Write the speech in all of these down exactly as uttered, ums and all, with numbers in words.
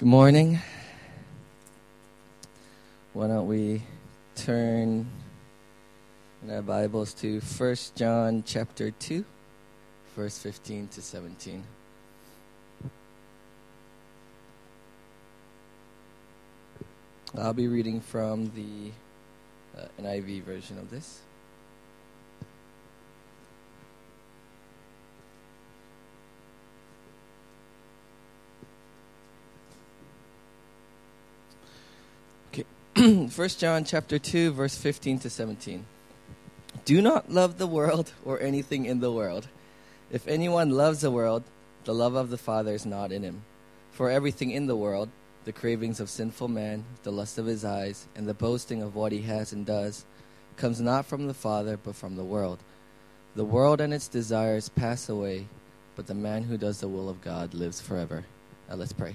Good morning. Why don't we turn in our Bibles to First John chapter two, verse fifteen to seventeen. I'll be reading from the uh, N I V version of this. First John chapter two, verse fifteen to seventeen. Do not love the world or anything in the world. If anyone loves the world, the love of the Father is not in him. For everything in the world, the cravings of sinful man, the lust of his eyes, and the boasting of what he has and does, comes not from the Father, but from the world. The world and its desires pass away, but the man who does the will of God lives forever. Now let's pray.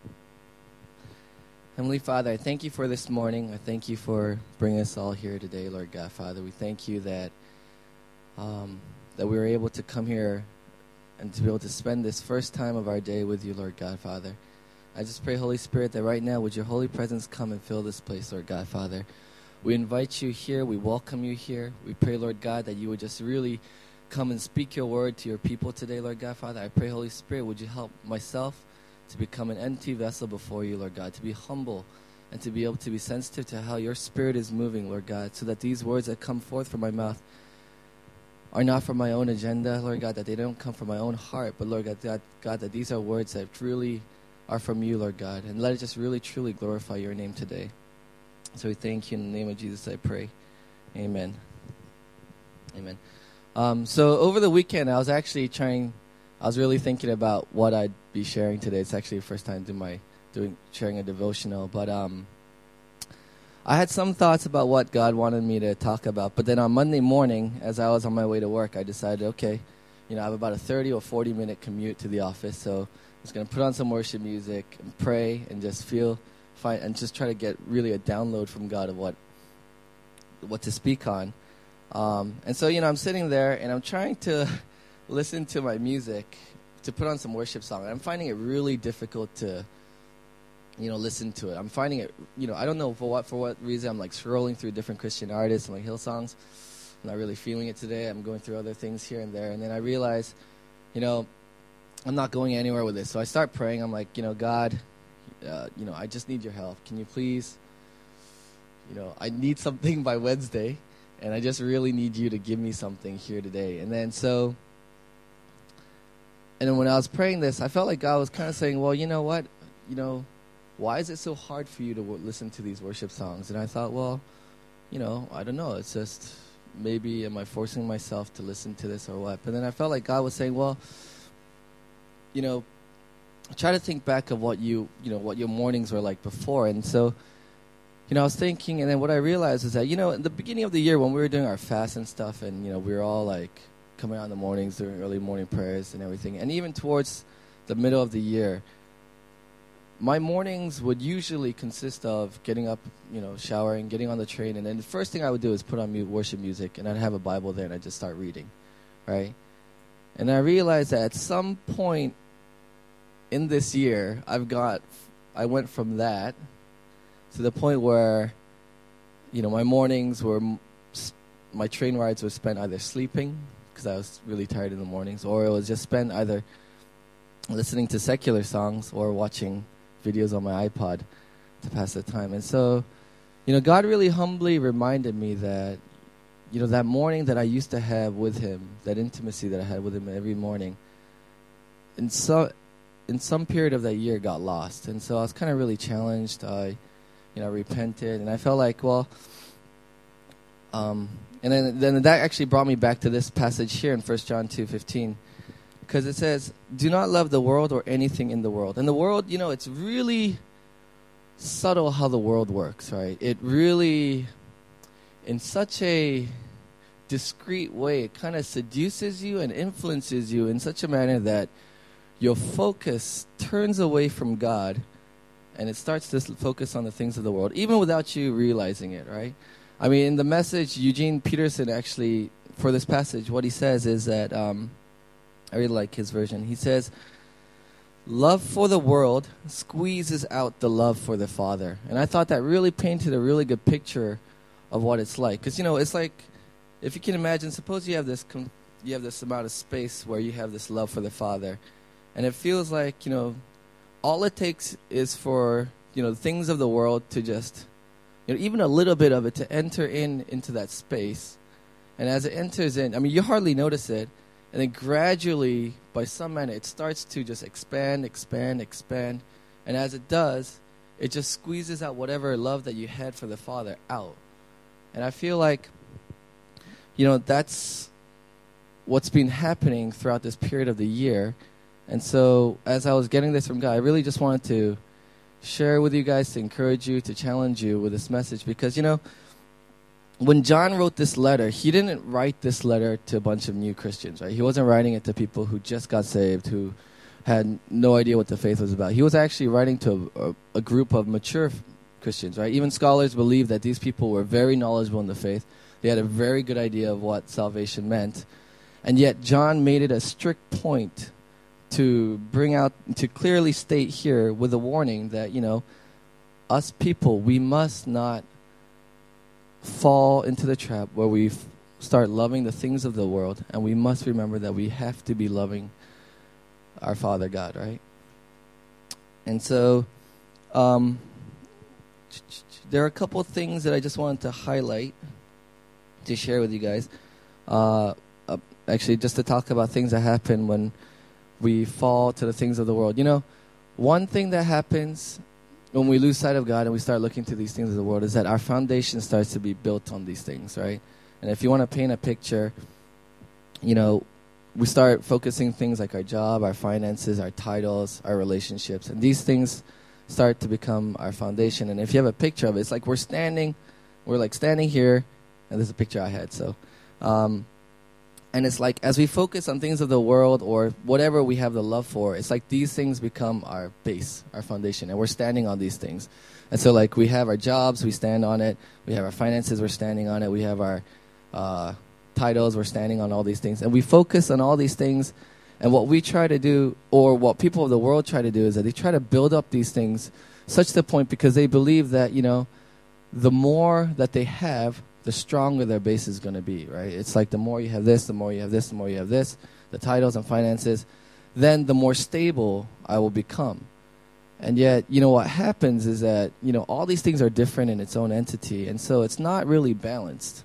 Heavenly Father, I thank you for this morning. I thank you for bringing us all here today, Lord God, Father. We thank you that um, that we were able to come here and to be able to spend this first time of our day with you, Lord God, Father. I just pray, Holy Spirit, that right now would your holy presence come and fill this place, Lord God, Father. We invite you here. We welcome you here. We pray, Lord God, that you would just really come and speak your word to your people today, Lord God, Father. I pray, Holy Spirit, would you help myself to become an empty vessel before you, Lord God, to be humble and to be able to be sensitive to how your Spirit is moving, Lord God, so that these words that come forth from my mouth are not from my own agenda, Lord God, that they don't come from my own heart, but Lord God, that, God, that these are words that truly are from you, Lord God, and let it just really, truly glorify your name today. So we thank you in the name of Jesus, I pray. Amen. Amen. Um, so over the weekend, I was actually trying... I was really thinking about what I'd be sharing today. It's actually the first time doing my doing sharing a devotional, but um, I had some thoughts about what God wanted me to talk about. But then on Monday morning, as I was on my way to work, I decided, okay, you know, I have about a thirty or forty minute commute to the office, so I was going to put on some worship music and pray and just feel fine and just try to get really a download from God of what what to speak on. Um, and so, you know, I'm sitting there and I'm trying to listen to my music, to put on some worship song. I'm finding it really difficult to, you know, listen to it. I'm finding it, you know, I don't know for what for what reason. I'm like scrolling through different Christian artists and like Hillsongs. I'm not really feeling it today. I'm going through other things here and there. And then I realize, you know, I'm not going anywhere with this. So I start praying. I'm like, you know, God, uh, you know, I just need your help. Can you please, you know, I need something by Wednesday. And I just really need you to give me something here today. And then so... And then when I was praying this, I felt like God was kind of saying, well, you know what? You know, why is it so hard for you to w- listen to these worship songs? And I thought, well, you know, I don't know. It's just maybe am I forcing myself to listen to this or what? But then I felt like God was saying, well, you know, try to think back of what you, you know, what your mornings were like before. And so, you know, I was thinking, and then what I realized is that, you know, in the beginning of the year when we were doing our fast and stuff, and, you know, we were all like, coming out in the mornings, doing early morning prayers and everything. And even towards the middle of the year, my mornings would usually consist of getting up, you know, showering, getting on the train, and then the first thing I would do is put on mute worship music, and I'd have a Bible there, and I'd just start reading, right? And I realized that at some point in this year, I've got, I went from that to the point where, you know, my mornings were, my train rides were spent either sleeping, because I was really tired in the mornings, or it was just spent either listening to secular songs or watching videos on my iPod to pass the time. And so, you know, God really humbly reminded me that, you know, that morning that I used to have with him, that intimacy that I had with him every morning, in so, in some period of that year got lost. And so I was kind of really challenged. I, you know, repented, and I felt like, well, um, And then, then that actually brought me back to this passage here in First John two fifteen, because it says, do not love the world or anything in the world. And the world, you know, it's really subtle how the world works, right? It really, in such a discreet way, it kind of seduces you and influences you in such a manner that your focus turns away from God and it starts to focus on the things of the world, even without you realizing it, right? I mean, in the Message, Eugene Peterson actually, for this passage, what he says is that, um, I really like his version. He says, love for the world squeezes out the love for the Father. And I thought that really painted a really good picture of what it's like. Because, you know, it's like, if you can imagine, suppose you have this com- you have this amount of space where you have this love for the Father. And it feels like, you know, all it takes is for, you know, things of the world to just, you know, even a little bit of it to enter in into that space. And as it enters in, I mean, you hardly notice it. And then gradually, by some manner, it starts to just expand, expand, expand. And as it does, it just squeezes out whatever love that you had for the Father out. And I feel like, you know, that's what's been happening throughout this period of the year. And so as I was getting this from God, I really just wanted to share with you guys, to encourage you, to challenge you with this message. Because, you know, when John wrote this letter, he didn't write this letter to a bunch of new Christians, right? He wasn't writing it to people who just got saved, who had no idea what the faith was about. He was actually writing to a, a group of mature f- Christians, right? Even scholars believe that these people were very knowledgeable in the faith. They had a very good idea of what salvation meant. And yet John made it a strict point to bring out, to clearly state here with a warning that, you know, us people, we must not fall into the trap where we f- start loving the things of the world, and we must remember that we have to be loving our Father God, right? And so um, there are a couple of things that I just wanted to highlight to share with you guys. Uh, uh, actually, just to talk about things that happen when we fall to the things of the world. You know, one thing that happens when we lose sight of God and we start looking to these things of the world is that our foundation starts to be built on these things, right? And if you want to paint a picture, you know, we start focusing things like our job, our finances, our titles, our relationships, and these things start to become our foundation. And if you have a picture of it, it's like we're standing, we're like standing here, and this is a picture I had, so, um, and it's like as we focus on things of the world or whatever we have the love for, it's like these things become our base, our foundation, and we're standing on these things. And so like we have our jobs, we stand on it. We have our finances, we're standing on it. We have our uh, titles, we're standing on all these things. And we focus on all these things. And what we try to do, or what people of the world try to do, is that they try to build up these things such to the point because they believe that, you know, the more that they have, the stronger their base is going to be, right? It's like the more you have this, the more you have this, the more you have this, the titles and finances, then the more stable I will become. And yet, you know, what happens is that, you know, all these things are different in its own entity, and so it's not really balanced.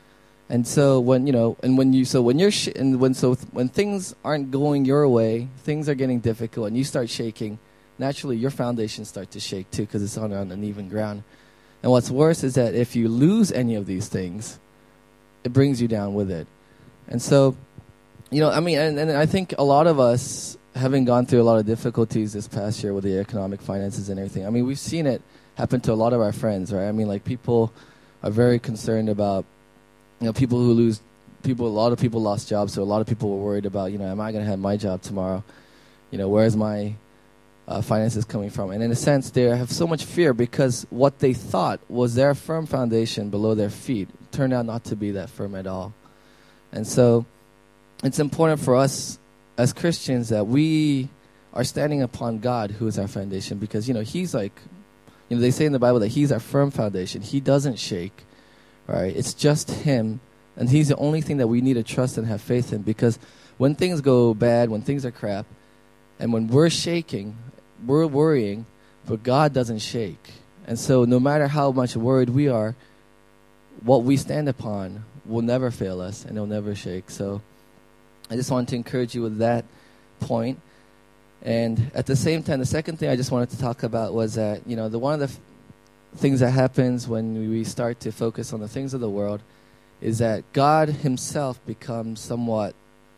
And so when, you know, and when you, so when you're, sh- and when, so when things aren't going your way, things are getting difficult, and you start shaking, naturally your foundations start to shake too, because it's on uneven ground. And what's worse is that if you lose any of these things, it brings you down with it. And so, you know, I mean, and, and I think a lot of us, having gone through a lot of difficulties this past year with the economic finances and everything, I mean, we've seen it happen to a lot of our friends, right? I mean, like, people are very concerned about, you know, people who lose, people, a lot of people lost jobs, so a lot of people were worried about, you know, am I going to have my job tomorrow? You know, where's my Uh, finances coming from? And in a sense, they have so much fear because what they thought was their firm foundation below their feet turned out not to be that firm at all. And so it's important for us as Christians that we are standing upon God, who is our foundation, because, you know, he's like, you know, they say in the Bible that he's our firm foundation. He doesn't shake, right? It's just him, and he's the only thing that we need to trust and have faith in, because when things go bad, when things are crap, and when we're shaking, we're worrying, but God doesn't shake. And so no matter how much worried we are, what we stand upon will never fail us, and it'll never shake. So I just wanted to encourage you with that point. And at the same time, the second thing I just wanted to talk about was that, you know, the one of the f- things that happens when we start to focus on the things of the world is that God himself becomes somewhat,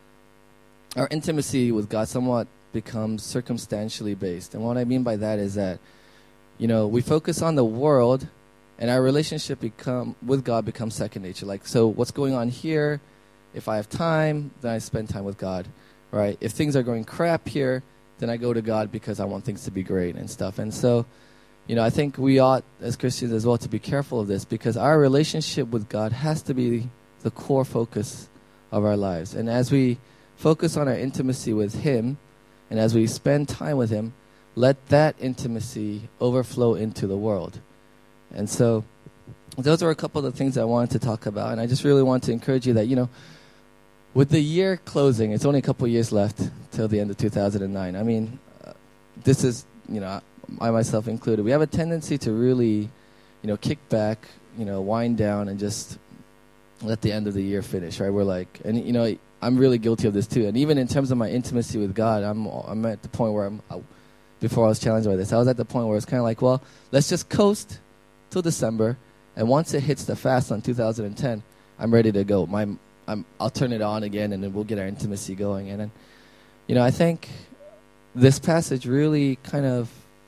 our intimacy with God somewhat becomes circumstantially based. And what I mean by that is that, you know, we focus on the world, and our relationship become with God becomes second nature. Like, so what's going on here, if I have time, then I spend time with God, right? If things are going crap here, then I go to God because I want things to be great and stuff. And so, you know, I think we ought, as Christians as well, to be careful of this, because our relationship with God has to be the core focus of our lives. And as we focus on our intimacy with him, And as we spend time with him, let that intimacy overflow into the world. And so those are a couple of the things I wanted to talk about. And I just really want to encourage you that, you know, with the year closing, it's only a couple of years left till the end of two thousand nine. I mean, uh, this is, you know, I myself included. We have a tendency to really, you know, kick back, you know, wind down and just let the end of the year finish, right? We're like, and, you know, I'm really guilty of this too. And even in terms of my intimacy with God, I'm I'm at the point where I'm, I, before I was challenged by this, I was at the point where it's kind of like, well, let's just coast till December. And once it hits the fast on two thousand ten, I'm ready to go. My I'm, I'll turn it on again, and then we'll get our intimacy going. And then, you know, I think this passage really kind of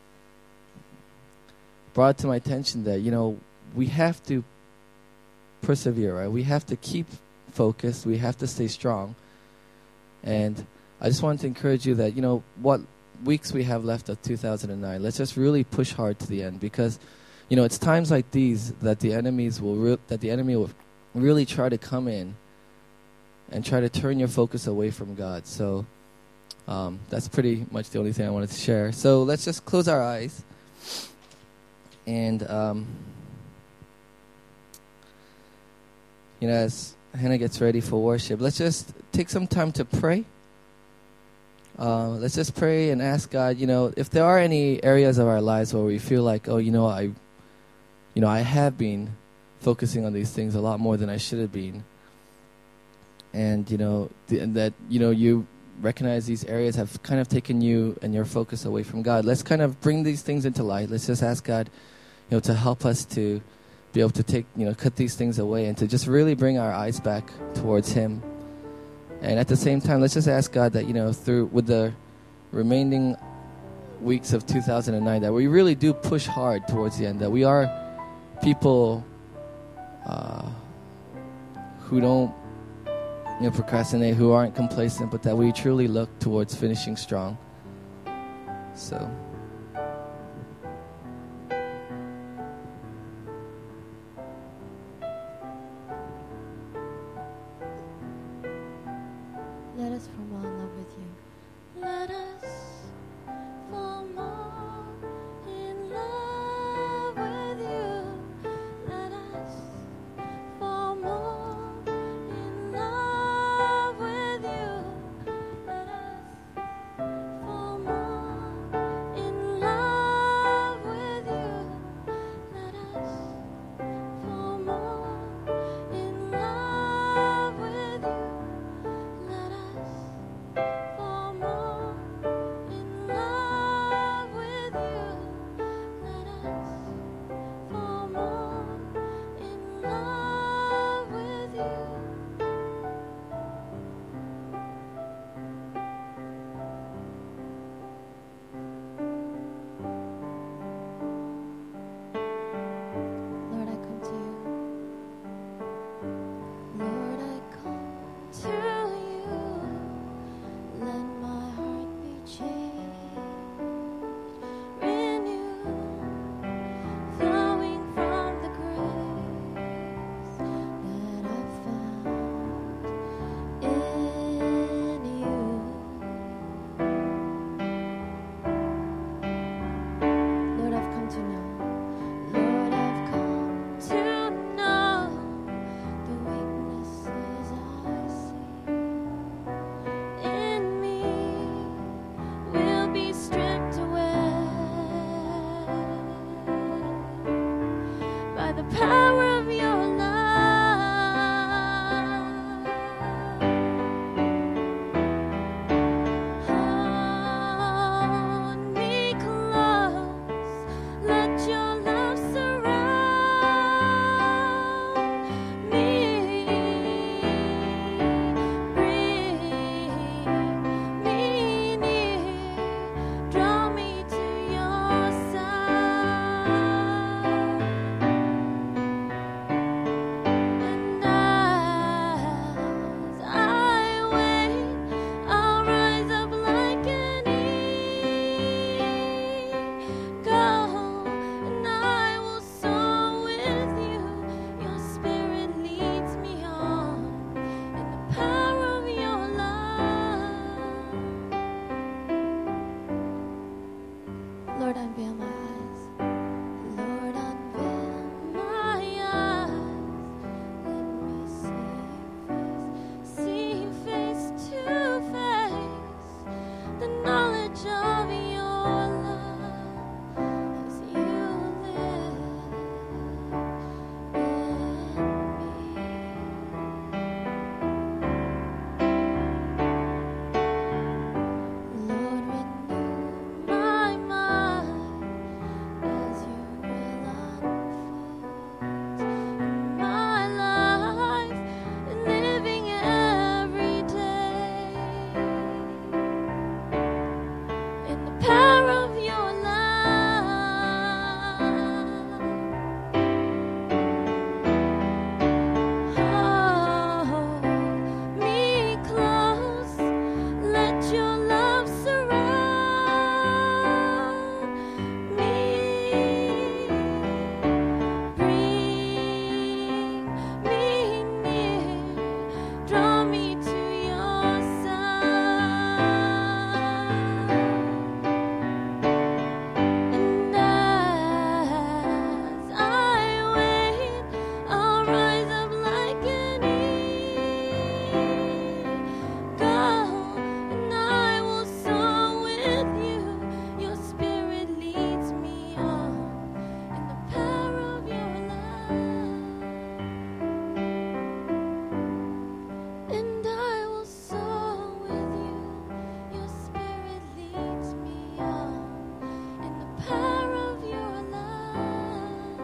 brought to my attention that, you know, we have to persevere, right? We have to keep focused. We have to stay strong. And I just wanted to encourage you that, you know, what weeks we have left of two thousand nine, let's just really push hard to the end, because, you know, it's times like these that the enemies will re- that the enemy will really try to come in and try to turn your focus away from God. So um, that's pretty much the only thing I wanted to share. So let's just close our eyes. And, um, you know, as Hannah gets ready for worship, let's just take some time to pray. Uh, let's just pray and ask God, you know, if there are any areas of our lives where we feel like, oh, you know, I, you know, I have been focusing on these things a lot more than I should have been. And, you know, th- and that, you know, you recognize these areas have kind of taken you and your focus away from God. Let's kind of bring these things into light. Let's just ask God, you know, to help us to be able to take, you know, cut these things away and to just really bring our eyes back towards him. And at the same time, let's just ask God that, you know, through with the remaining weeks of two thousand nine, that we really do push hard towards the end, that we are people uh, who don't, you know, procrastinate, who aren't complacent, but that we truly look towards finishing strong. So. Let us fall more in love with you. Let us fall more in love with you. Let us fall more in love with you. Let us fall more in love. unveil my eyes. Lord, unveil my eyes. Let me see your face, see you face to face. The knowledge of your love as you live in me. Lord, renew my mind as you will unfold my life, living every day in the power of your love. Hold me close, let your love surround me. Bring me near, draw me to your side. And as I wait, I'll rise up like an eagle, and I will soar with you. Your spirit leads me on in the power of your love. And I will soar with you. Your spirit leads me on in the power of your love.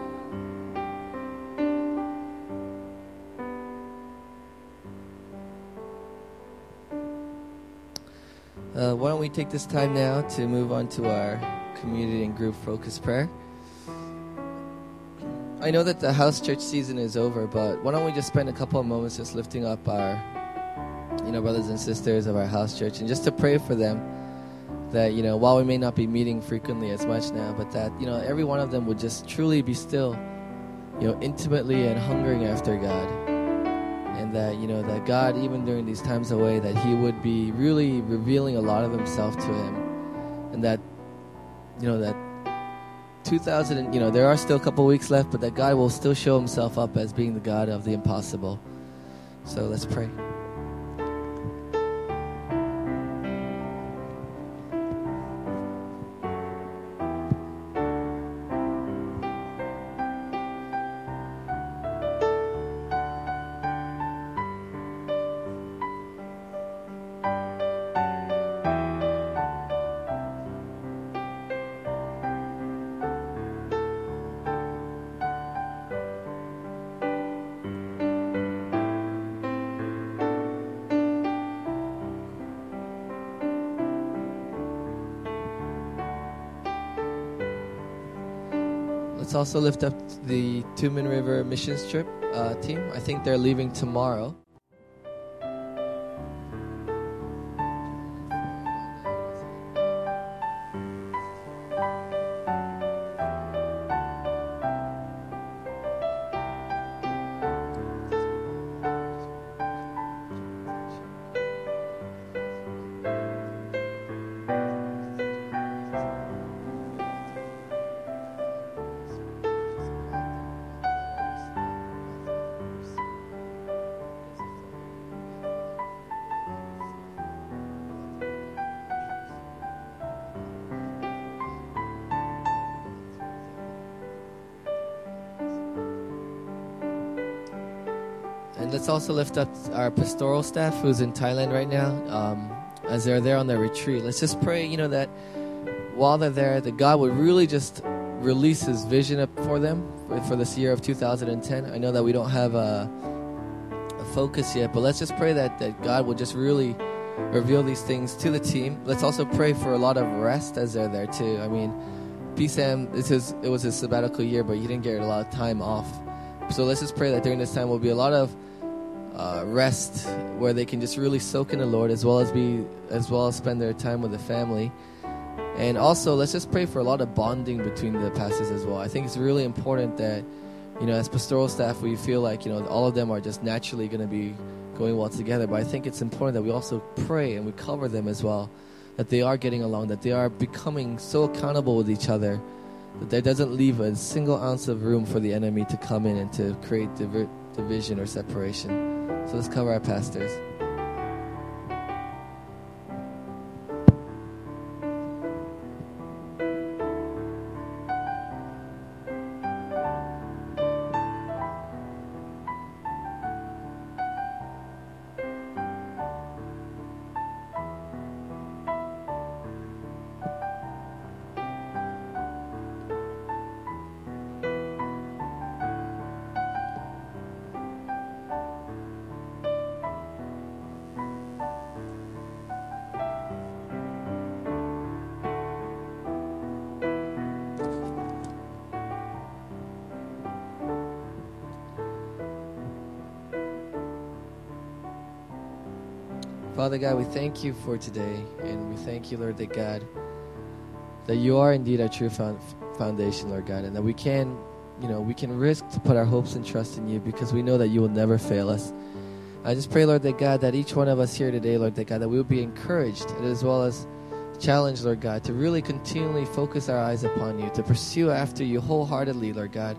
Uh, why don't we take this time now to move on to our community and group focus prayer. I know that the house church season is over, but why don't we just spend a couple of moments just lifting up our, you know, brothers and sisters of our house church, and just to pray for them that, you know, while we may not be meeting frequently as much now, but that, you know, every one of them would just truly be still, you know, intimately and hungering after God. And that, you know, that God, even during these times away, that he would be really revealing a lot of himself to him. And that, you know, that two thousand, you know, there are still a couple weeks left, but that God will still show himself up as being the God of the impossible. So let's pray. Let's also lift up the Tumen River missions trip uh, team. I think they're leaving tomorrow. And let's also lift up our pastoral staff who's in Thailand right now, um, as they're there on their retreat. Let's just pray, you know, that while they're there, that God would really just release his vision up for them for, for this year of two thousand ten. I know that we don't have a, a focus yet, but let's just pray that, that God will just really reveal these things to the team. Let's also pray for a lot of rest as they're there too. I mean, P. Sam, it's his, it was his sabbatical year, but he didn't get a lot of time off. So let's just pray that during this time will be a lot of Uh, rest, where they can just really soak in the Lord, as well as be, as well as spend their time with the family. And also, let's just pray for a lot of bonding between the pastors as well. I think it's really important that, you know, as pastoral staff, we feel like, you know, all of them are just naturally going to be going well together. But I think it's important that we also pray and we cover them as well, that they are getting along, that they are becoming so accountable with each other, that there doesn't leave a single ounce of room for the enemy to come in and to create diver- division or separation. So let's cover our pastors. Father God, we thank you for today, and we thank you, Lord, that God, that you are indeed our true found, foundation, Lord God, and that we can, you know, we can risk to put our hopes and trust in you because we know that you will never fail us. I just pray, Lord, that God, that each one of us here today, Lord, that God, that we will be encouraged as well as challenged, Lord God, to really continually focus our eyes upon you, to pursue after you wholeheartedly, Lord God,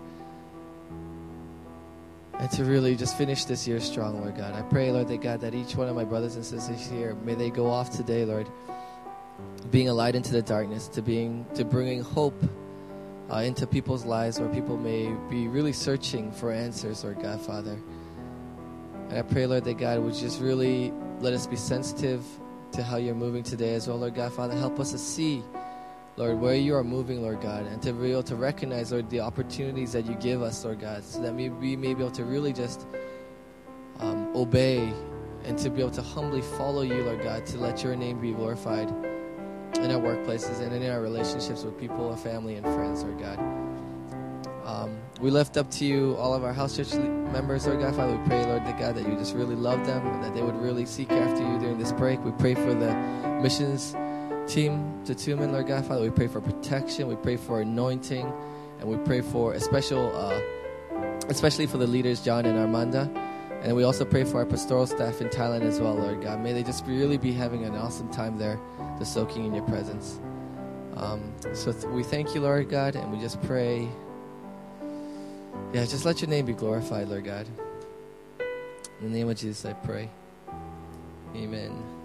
and to really just finish this year strong, Lord God. I pray, Lord, that God, that each one of my brothers and sisters here, may they go off today, Lord, being a light into the darkness, to being, to bringing hope uh, into people's lives where people may be really searching for answers, Lord God, Father. And I pray, Lord, that God would just really let us be sensitive to how you're moving today as well, Lord God, Father. Help us to see, Lord, where you are moving, Lord God, and to be able to recognize, Lord, the opportunities that you give us, Lord God, so that we, we may be able to really just um, obey and to be able to humbly follow you, Lord God, to let your name be glorified in our workplaces and in our relationships with people, our family, and friends, Lord God. Um, we lift up to you all of our house church members, Lord God, Father. We pray, Lord, that God, that you just really love them and that they would really seek after you during this break. We pray for the missions team to Tumen, Lord God, Father. We pray for protection, we pray for anointing, and we pray for a special, uh, especially for the leaders, John and Armanda. And we also pray for our pastoral staff in Thailand as well, Lord God. May they just really be having an awesome time there, just soaking in your presence. Um, so th- we thank you, Lord God, and we just pray, yeah, just let your name be glorified, Lord God. In the name of Jesus, I pray. Amen.